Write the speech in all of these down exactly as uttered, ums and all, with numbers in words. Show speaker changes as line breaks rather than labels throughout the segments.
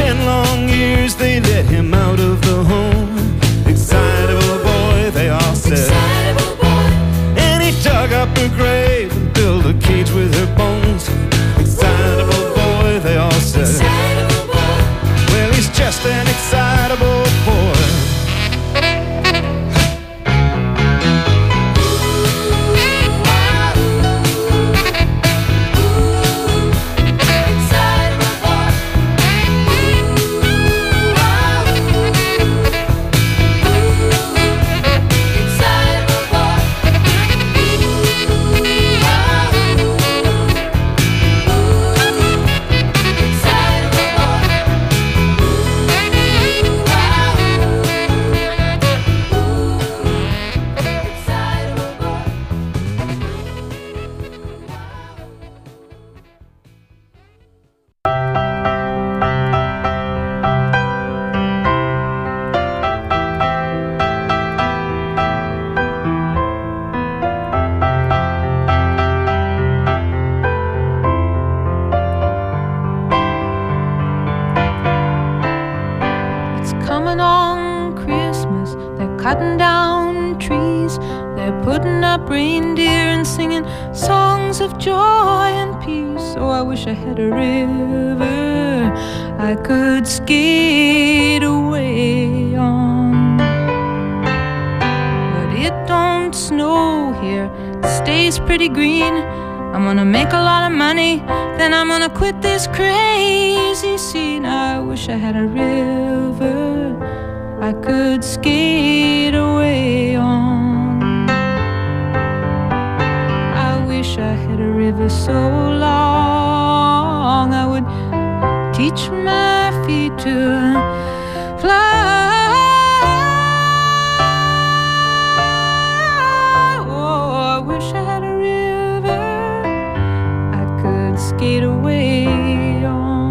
ten long years they let him out of the home. Excitable boy, they all said. Excitable boy. And he dug up her grave and built a cage with her bones. Excitable boy, they all said. Excitable boy. Well, he's just an excitable boy.
Cutting down trees, they're putting up reindeer and singing songs of joy and peace. Oh, I wish I had a river I could skate away on. But it don't snow here, it stays pretty green. I'm gonna make a lot of money, then I'm gonna quit this crazy scene. I wish I had a river I could skate away on. I wish I had a river so long I would teach my feet to fly. Oh, I wish I had a river I could skate away on.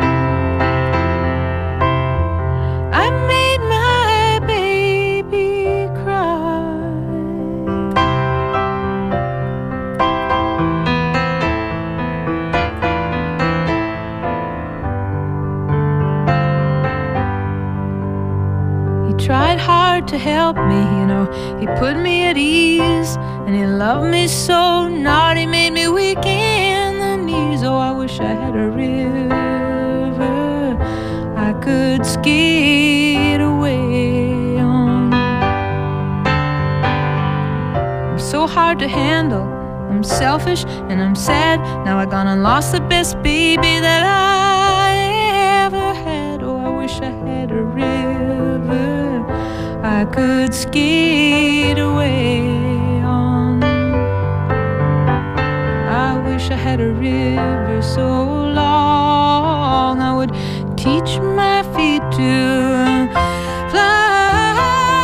Tried hard to help me, you know, he put me at ease, and he loved me so, not he made me weak in the knees. Oh, I wish I had a river I could skate away on. I'm so hard to handle, I'm selfish and I'm sad. Now I gone and lost the best baby that I ever had. Oh, I wish I had a river I could skate away on. I wish I had a river so long I would teach my feet to fly.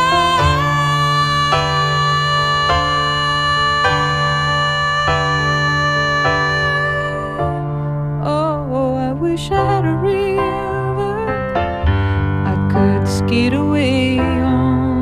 Oh, I wish I had a river I could skate away on.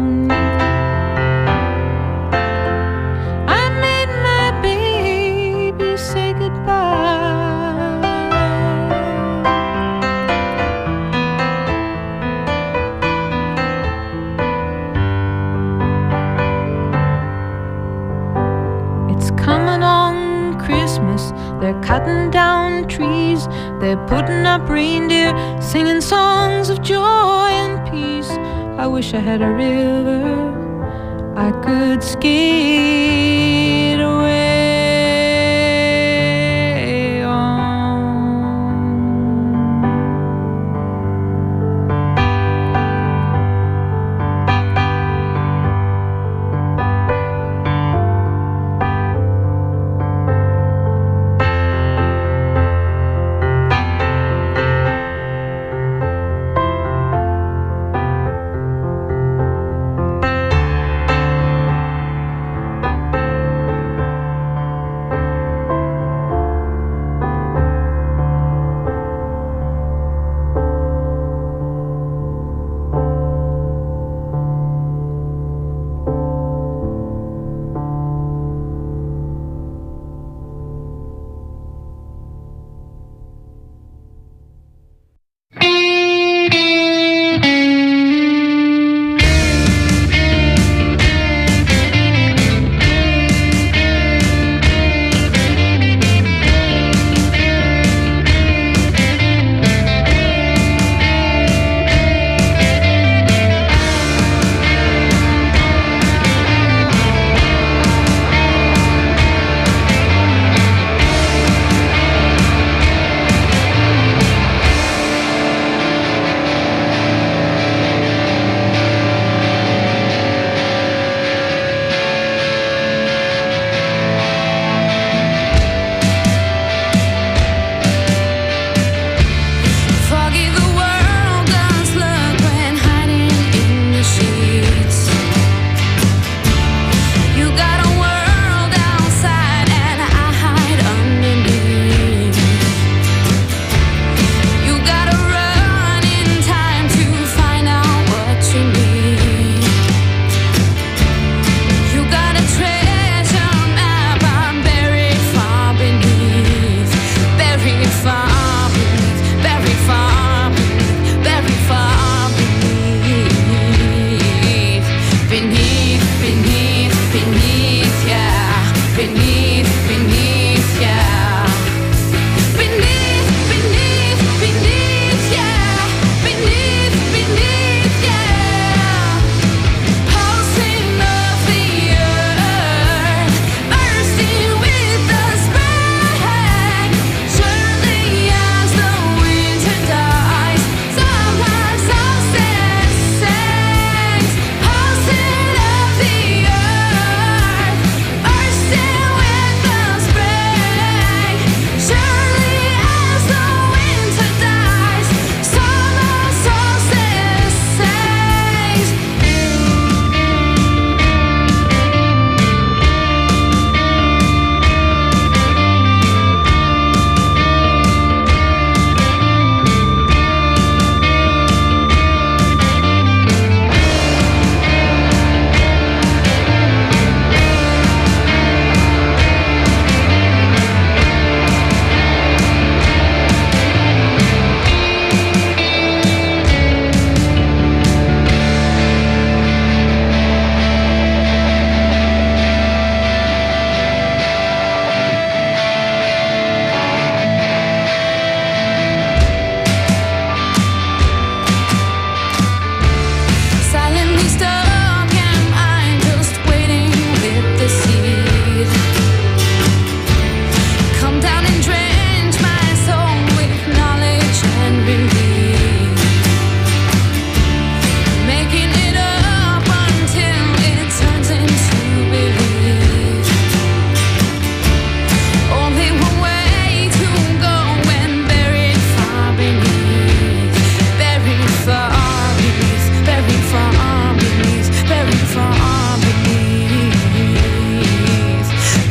They're cutting down trees, they're putting up reindeer, singing songs of joy and peace. I wish I had a river I could skate away on.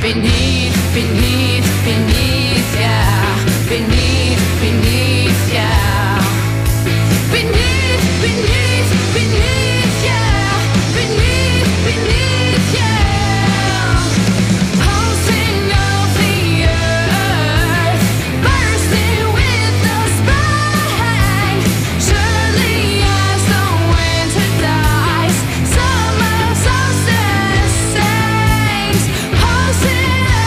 beneath, beneath, beneath, yeah, beneath, beneath, yeah, beneath, beneath, beneath, yeah, beneath, beneath, yeah, pulsing of the earth, bursting with the spring, surely as the winter dies, summer solstice sings, pulsing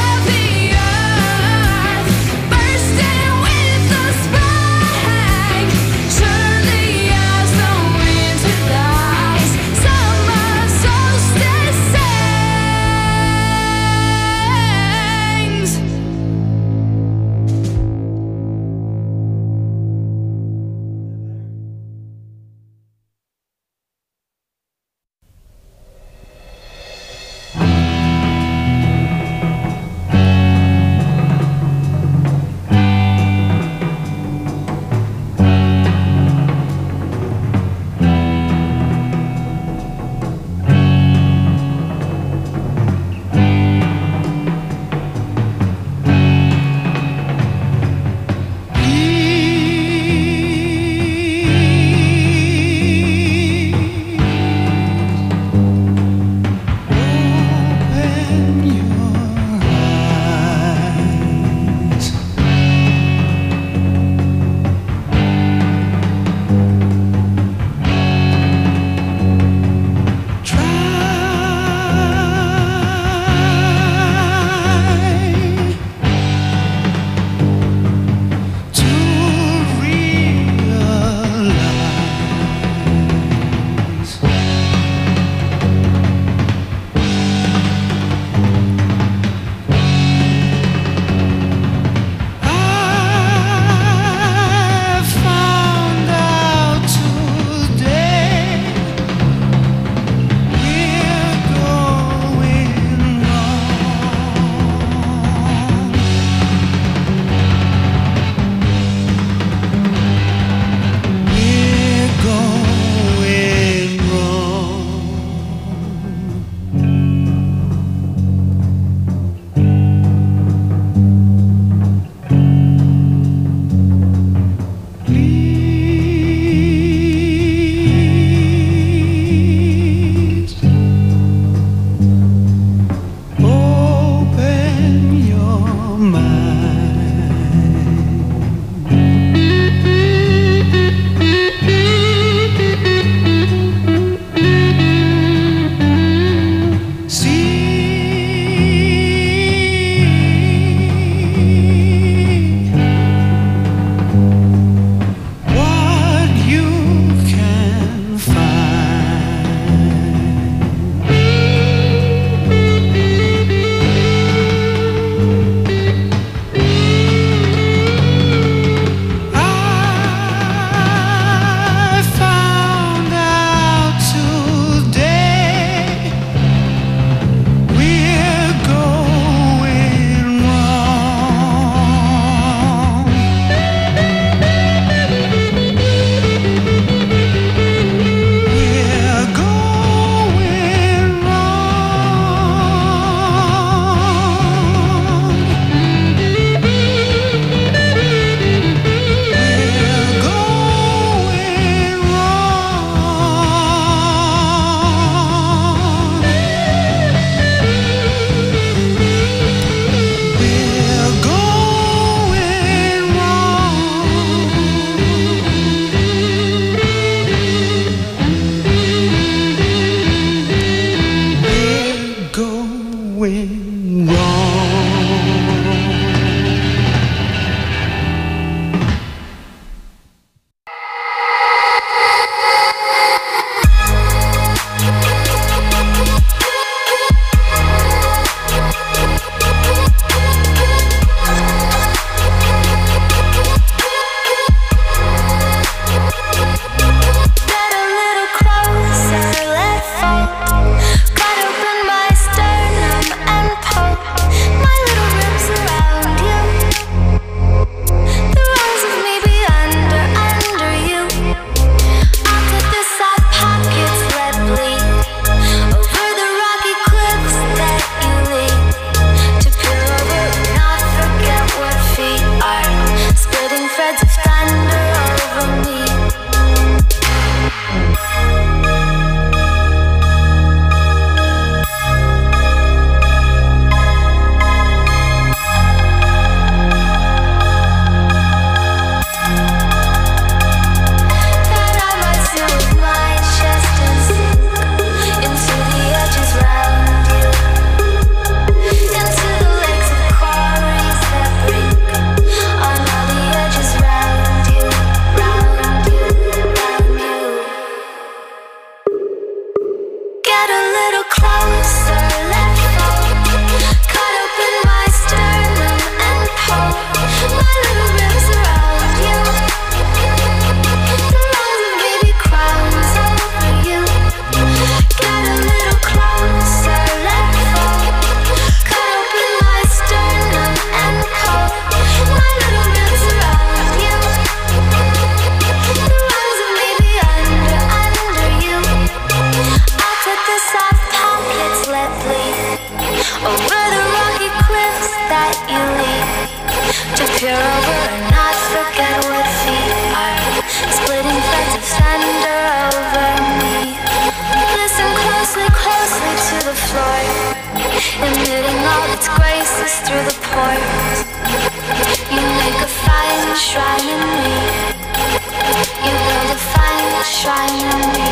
Disappear over and not forget what feet are. Splitting threads of thunder over me. Listen closely, closely to the floor, emitting all its graces through the pores. You make a fine shrine in me. You build a fine shrine in me.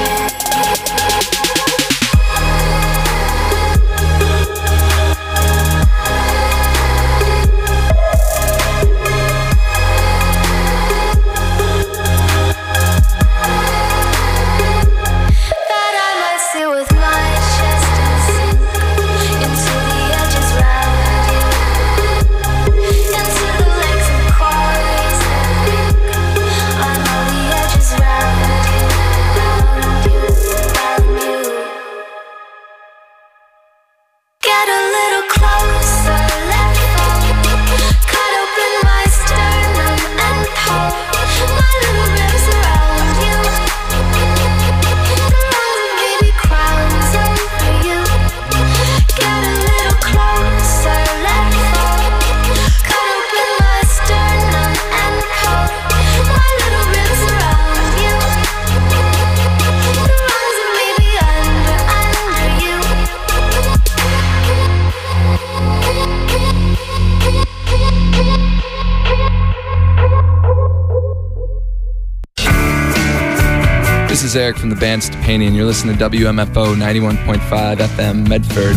This is Eric from the band Stepanian. You're listening to W M F O ninety-one point five F M Medford.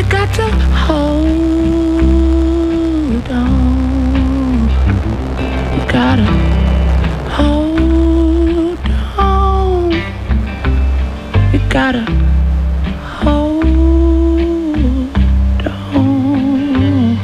got to hold on. You gotta hold on. You gotta hold on.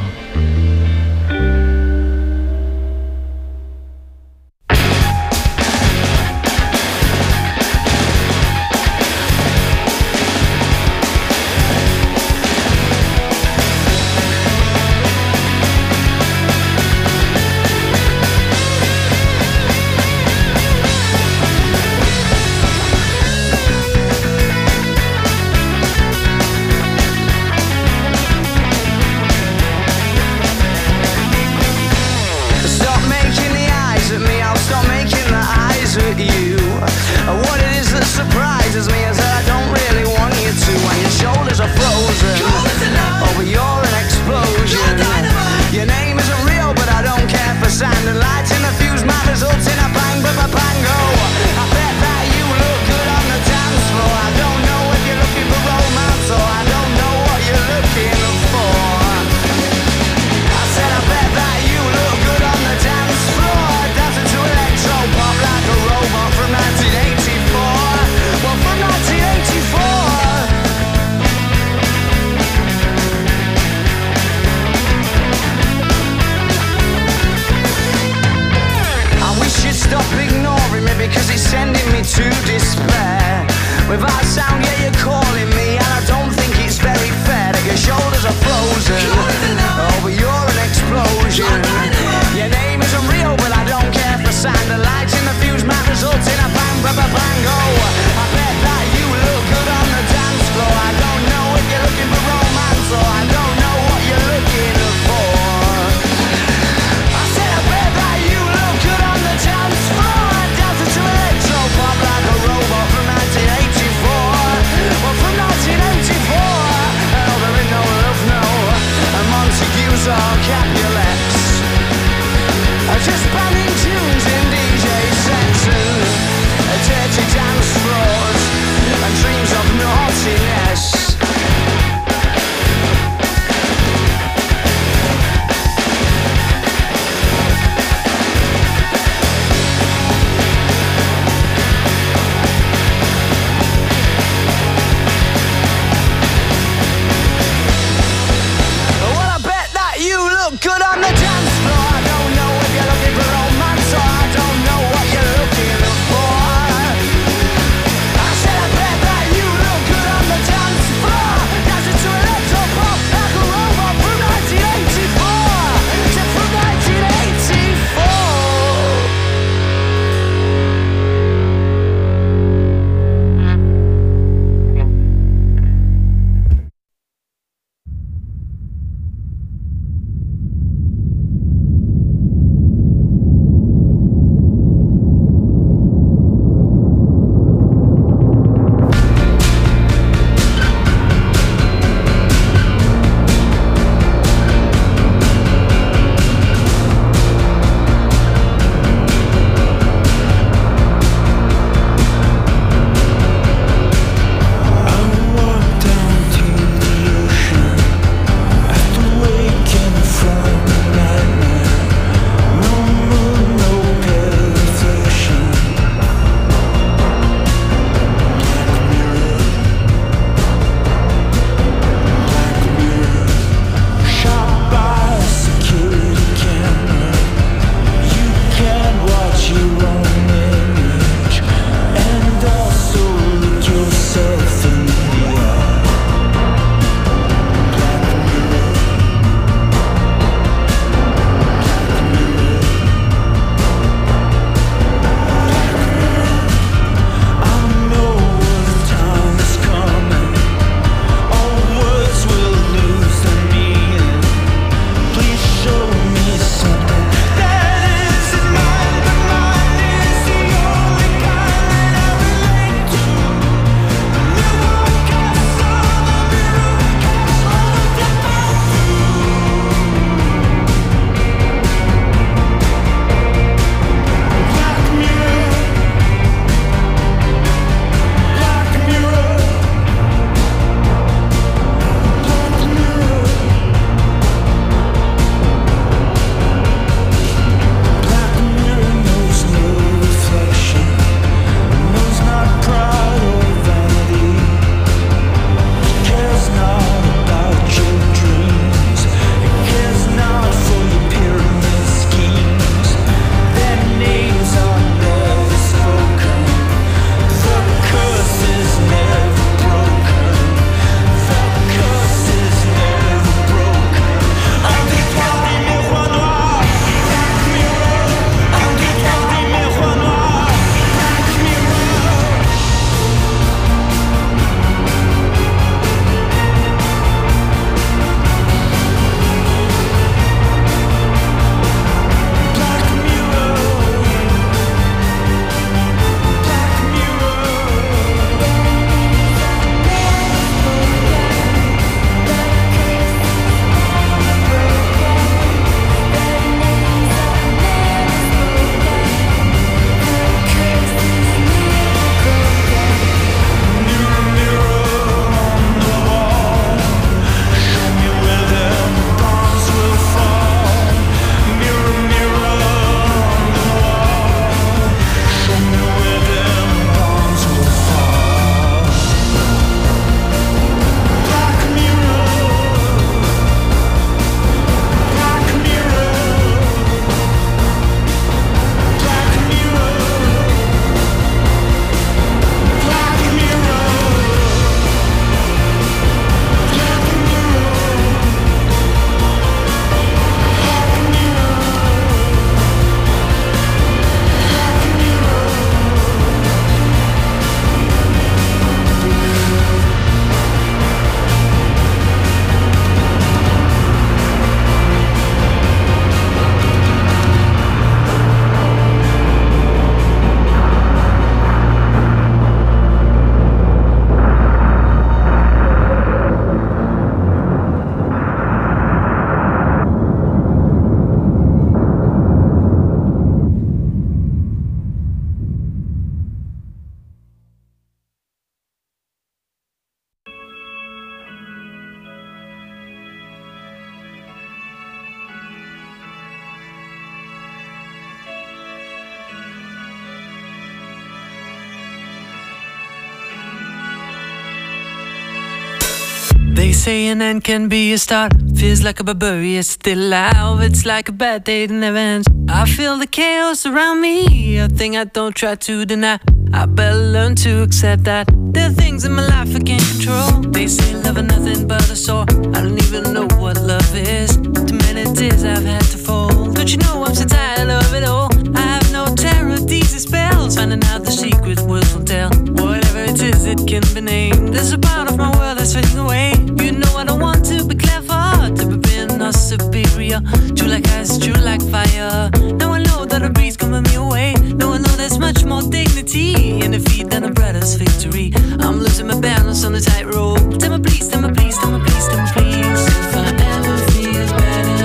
They say an end can be a start. Feels like a barbarian still alive. It's like a bad day that never ends. I feel the chaos around me, a thing I don't try to deny. I better learn to accept that there are things in my life I can't control. They say love is nothing but a sore. I don't even know what love is. Too many tears I've had to fold. Don't you know I'm so tired of it all? I have no terror of these spells. Finding out the secret words won't tell. Whatever it is, it can be named. There's a part of my world that's fading away. You know I don't want to be clever, to be being or superior. True like ice, true like fire. Now I know that a breeze coming me away. Now I know there's much more dignity in defeat than a brother's victory. I'm losing my balance on the tightrope. Tell me please, tell me please, tell me please, tell me please. If I ever feel better,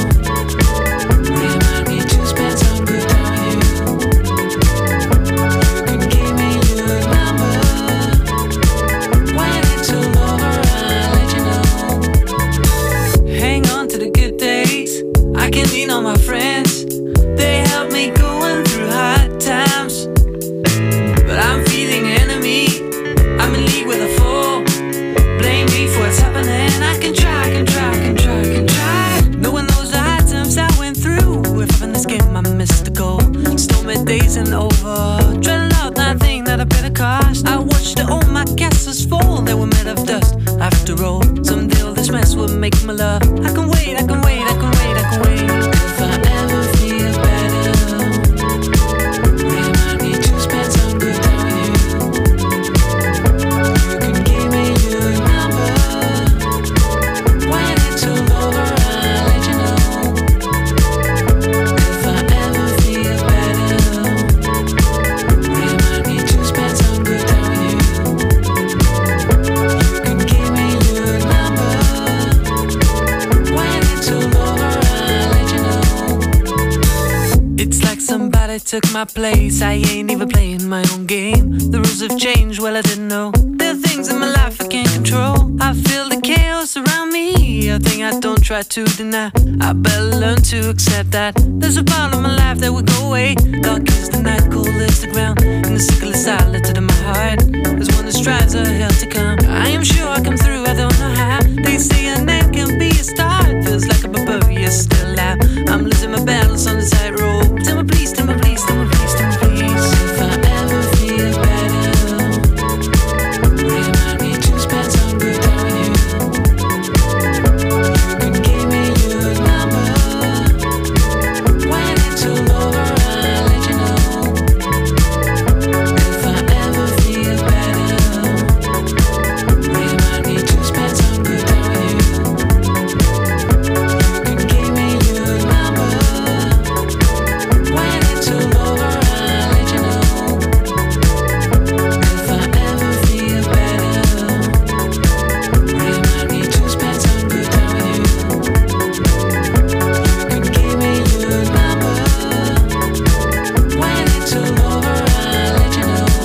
remind me to spend some good time with you. You can give me your number. When it's all over, I'll let you know. Hang on to the good days. I can lean on my friends. They help me going through hard times. But I'm feeling enemy. I'm in league with a fool. Blame me for what's happening. I can try, can try, can try, can try. Knowing those hard times I went through. If I'm in this game, I missed the goal. Stormy days and over. Dreading out that thing that I better cost. I watched all my castles fall. They were made of dust. After all, someday all this mess will make me love. I can wait, I can wait, I can wait, I can wait. If I ever feel better, remind me to spend some good time with you. You can give me your number. When it's all over, I'll let you know. If I ever feel better, remind me to spend some good time with you. You can give me your number. When it's all over, I'll let you know. It's like somebody took my place. I ain't even playing my own game. The rules have changed, well I didn't know. There are things in my life I can't control. I feel the chaos around me, a thing I don't try to deny. I better learn to accept that there's a part of my life that will go away. Dark is the night, cold is the ground, and the sickle is silent in my heart. There's one that strives a hell to come. I am sure I come through, I don't know how. They say an end can be a start. Feels like a barbarian still alive. I'm losing my battles on the tightrope. Tell me please, tell me please, tell me please, tell me please. If I ever feel better, remind me to spend some good time with you. You can give me your number. When it's all over, I'll let you know. If I ever feel better, remind me to spend some good time with you. You can give me your number. When it's all over, I'll let you know. If I ever feel better, remind me to spend some good time with you. You can give me your number. When it's all over, I'll let you know.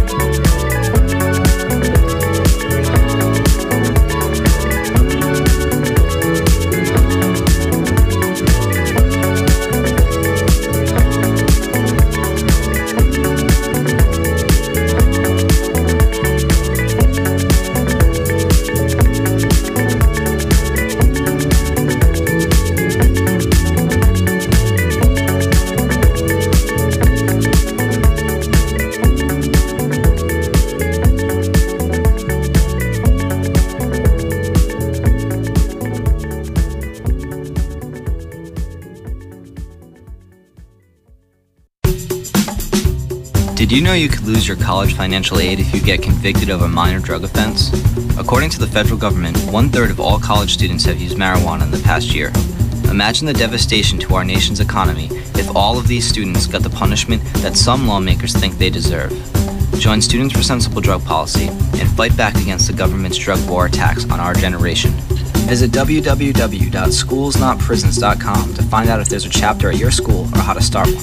Did you know you could lose your college financial aid if you get convicted of a minor drug offense? According to the federal government, one-third of all college students have used marijuana in the past year. Imagine the devastation to our nation's economy if all of these students got the punishment that some lawmakers think they deserve. Join Students for Sensible Drug Policy and fight back against the government's drug war attacks on our generation. Visit w w w dot schools not prisons dot com to find out if there's a chapter at your school or how to start one.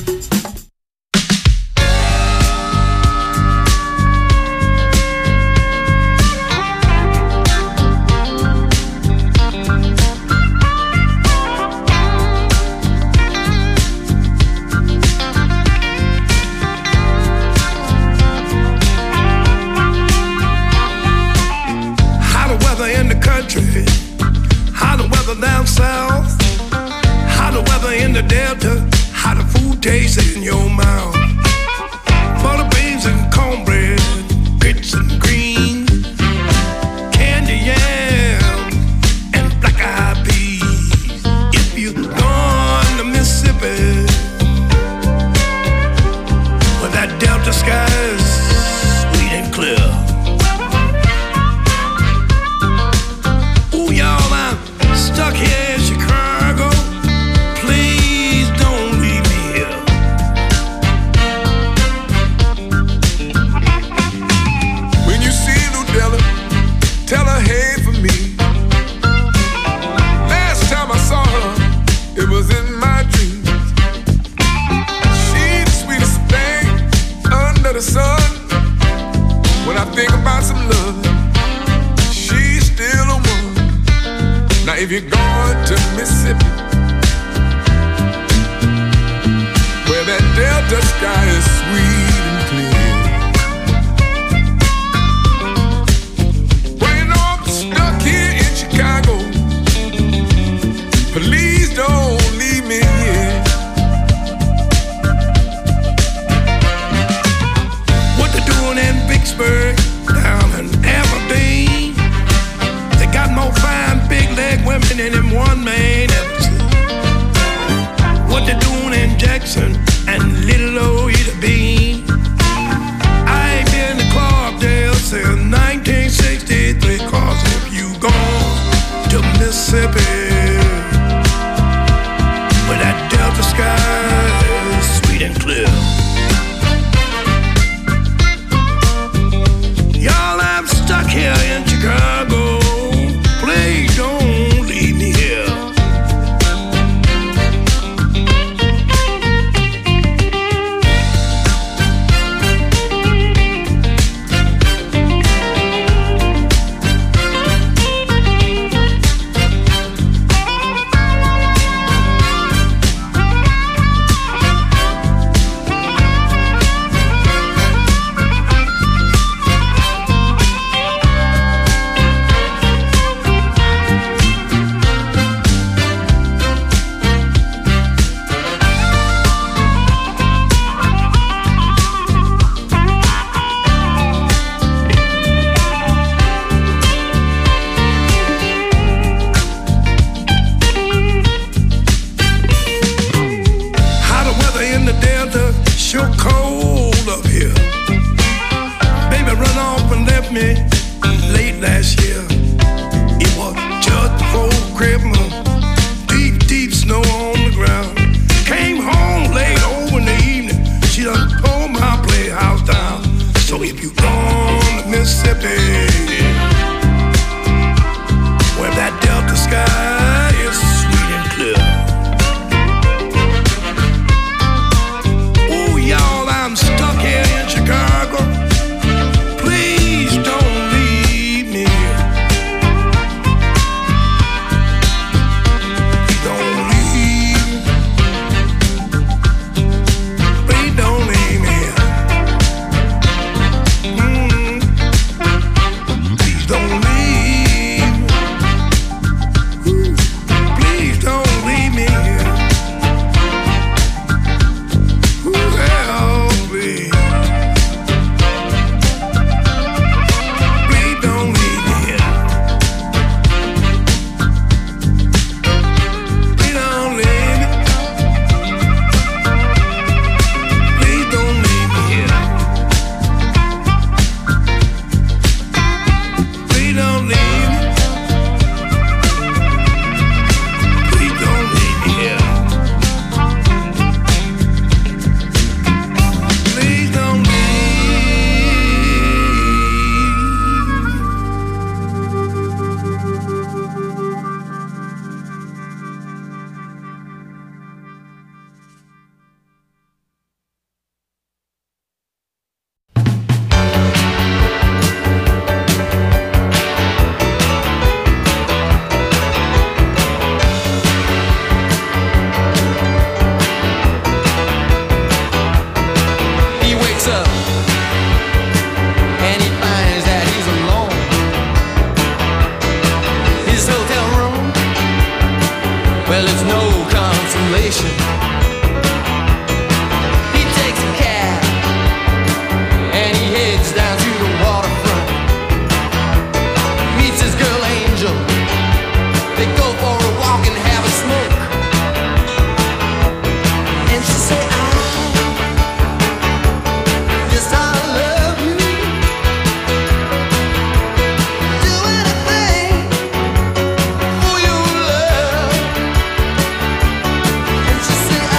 down south, how the weather in the Delta, how the food tastes in your mouth. Butter beans and cornbread, grits and greens, candy yams and black-eyed peas. If you're gone to Mississippi, where that Delta sky is sweet and clear. Ooh, y'all, I'm stuck here in Chicago. Please don't leave me here. When you see Ludella, tell her hey for me. Last time I saw her, it was in my dreams. She's the sweetest thing under the sun. When I think about some love, she's still a woman. Now if you're going to Mississippi, where that Delta sky is sweet and clear. Well, you know I'm stuck here in Chicago. Please don't leave me here. What they doing in Vicksburg, down in Aberdeen? They got more fine big leg women than them one man ever seen. What they doing in Jackson and Little Old Ida Bean? I ain't been to Clarkdale since nineteen sixty-three. Cause if you gone to Mississippi, where that Delta sky is sweet and clear. Y'all, I'm stuck here in Chicago. Please don't leave me here. Sure cold up here. Baby run off and left me late last year. It was just before Christmas. Deep, deep snow on the ground. Came home late over in the evening. She done tore my playhouse down. So if you gone to Mississippi, where that Delta sky is sweet and clear. Y'all, I'm stuck here in Chicago. Please don't leave me here. Don't leave. Please don't leave me here. Mm-hmm.
Well, it's no consolation. He takes a cab and he heads down to the waterfront. Meets his girl Angel. They go for a walk and have a smoke. And she say, I guess I love you. Do anything for your love. And she say, I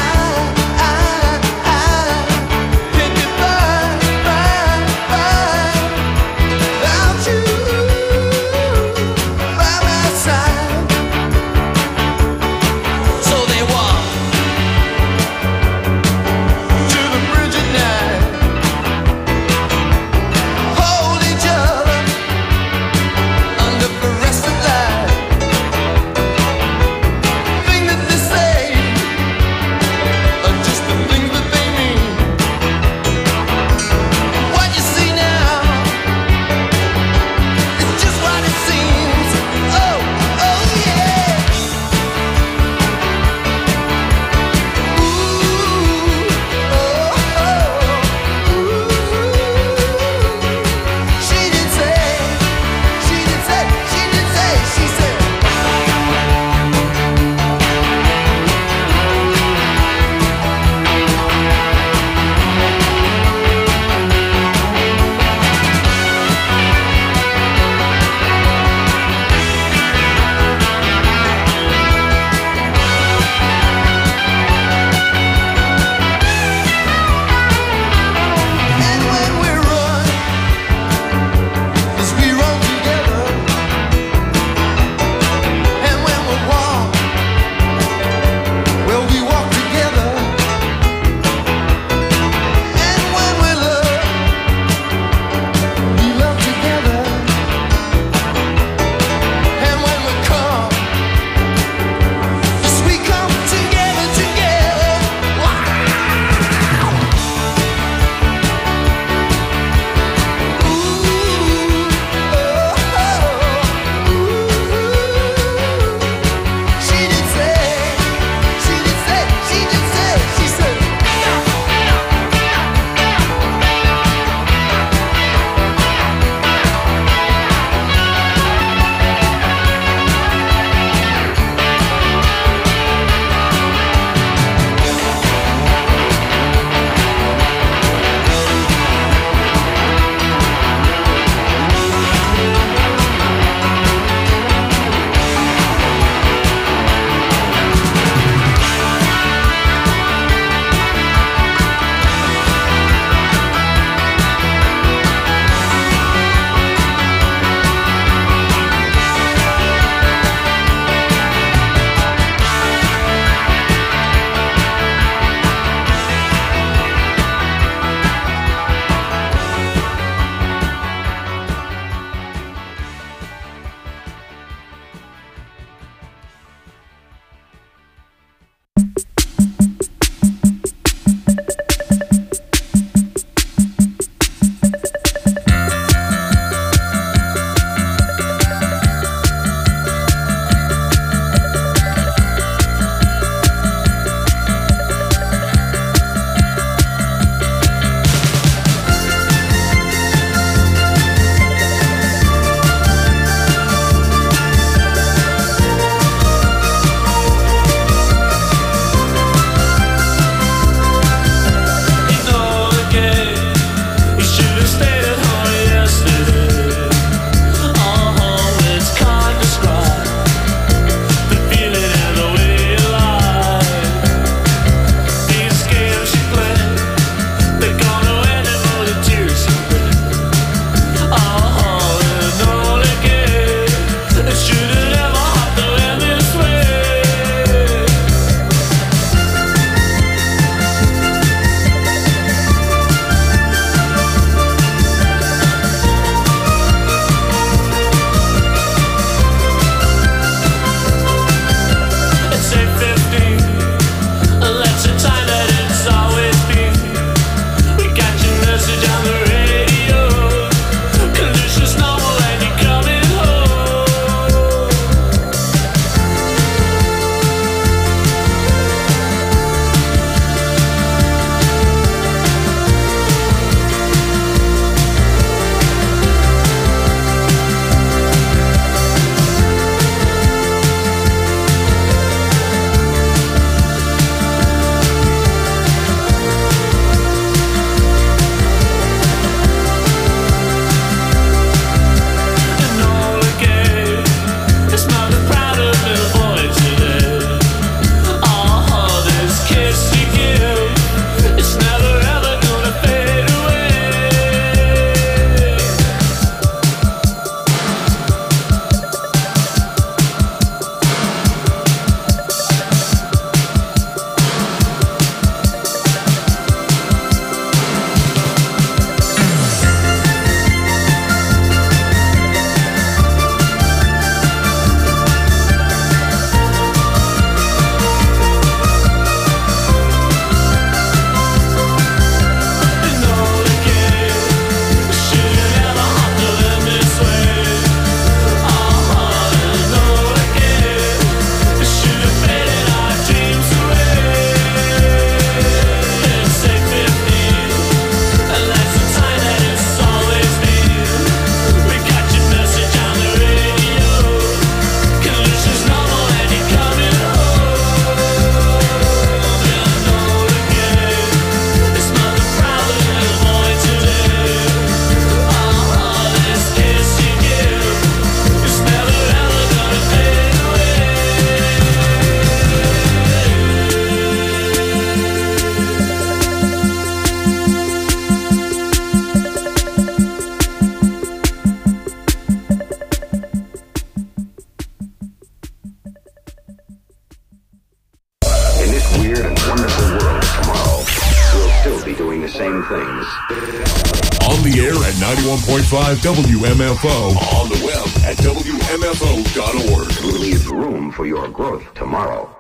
weird and wonderful world of tomorrow, we'll still be doing the same things.
On the air at ninety-one point five W M F O. On the web at W M F O dot org.
Leave room for your growth tomorrow.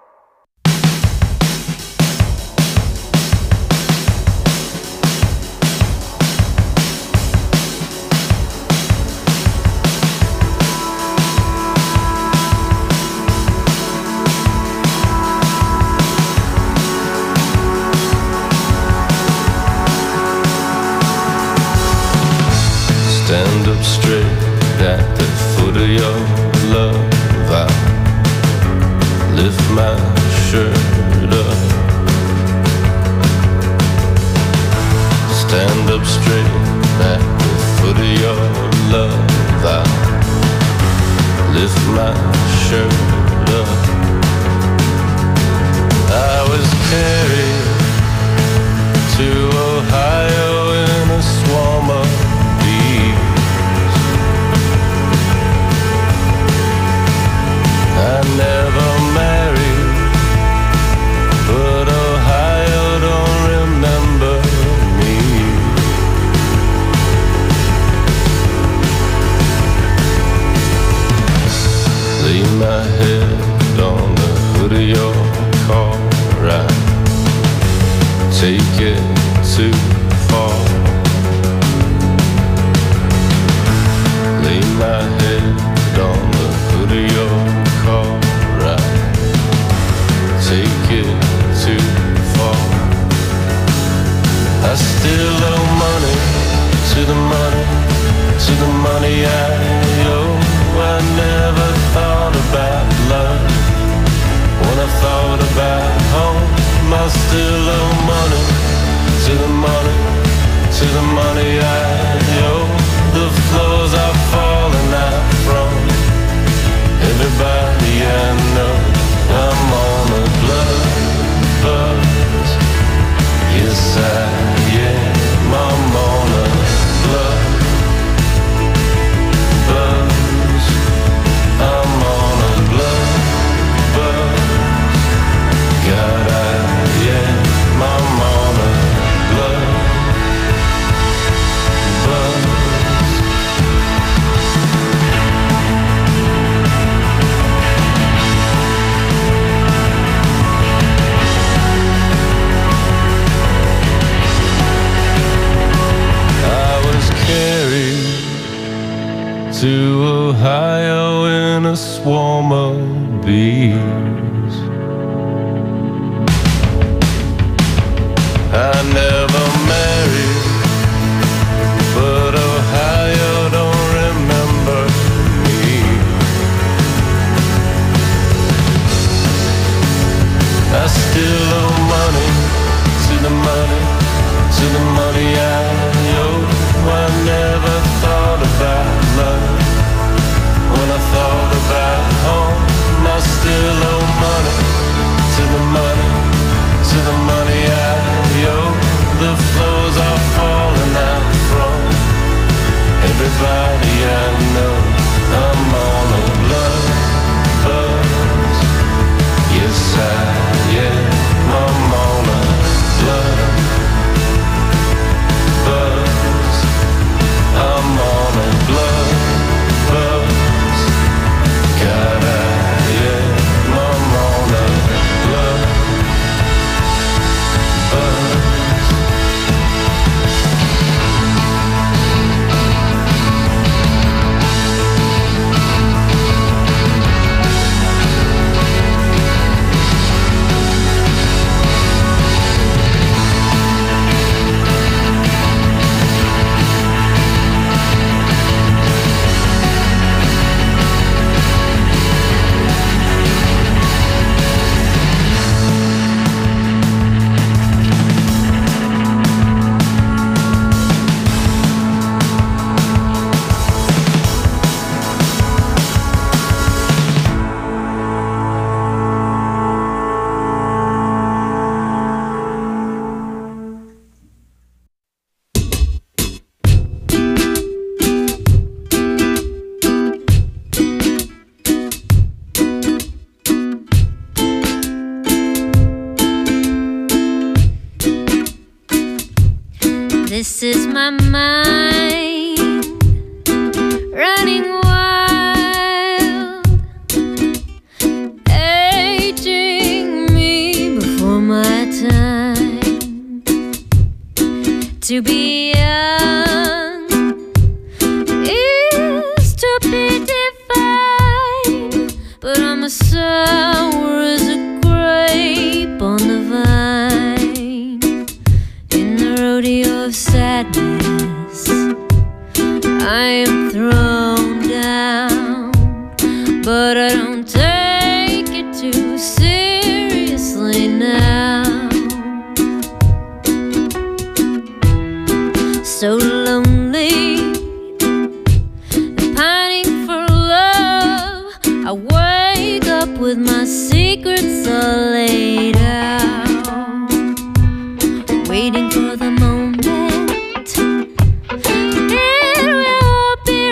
Stand up straight at the foot of your love. I'll lift my shirt up. Stand up straight at the foot of your love. I'll lift my shirt up. I was carried to Ohio in a swarm of I never married, but Ohio don't remember me. Lay my head on the hood of your car, right? Take it too far. Lay my head on the hood of your car, right? Take it too far. I still owe money to the money, to the money I owe. I never thought about love when I thought about home. I still owe money to the money, to the money I owe. The floors are falling out from everybody I know. I'm on a blood buzz. Yes I am. I'm on a blood buzz. I'm on a blood buzz. God I am. I'm on a blood buzz. To Ohio in a swarm of bees. I never married, but Ohio don't remember me. I still owe money to the money, to the money I owe. I never thought about love when I thought about home. I still owe money to the money, to the money I owe. The floors are falling out from everybody I know. I'm on a blood buzz. Yes I am. I'm on a blood buzz. I'm on a blood buzz. God I am.
This is my mind running wild, aging me before my time. To be young is to be defined, but I'm as sour as a grape on the vine. In the rodeo of sadness, I am thrown down, but I don't take it too seriously now. So lonely, pining for love, I wake up with my secrets all laid out, waiting for the moment it will be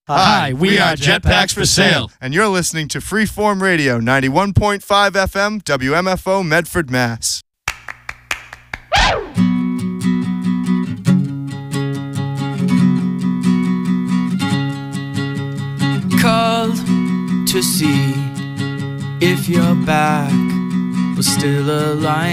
Hi, we are Jetpacks for Sale.
And you're listening to Freeform Radio, ninety-one point five F M, W M F O, Medford, Mass.
Called to see if your back was still alive.